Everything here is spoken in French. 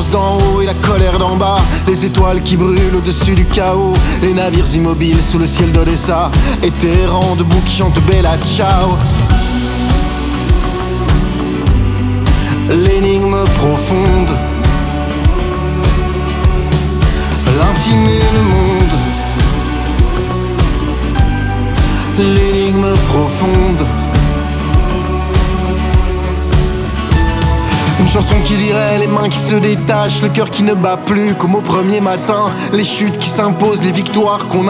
souffrance d'en haut et la colère d'en bas, les étoiles qui brûlent au-dessus du chaos, les navires immobiles sous le ciel d'Odessa, et tes errants debout qui chantent Bella Ciao. L'énigme profonde, l'intime et le monde. L'énigme profonde. Une chanson qui dirait les mains qui se détachent, le cœur qui ne bat plus comme au premier matin, les chutes qui s'imposent, les victoires qu'on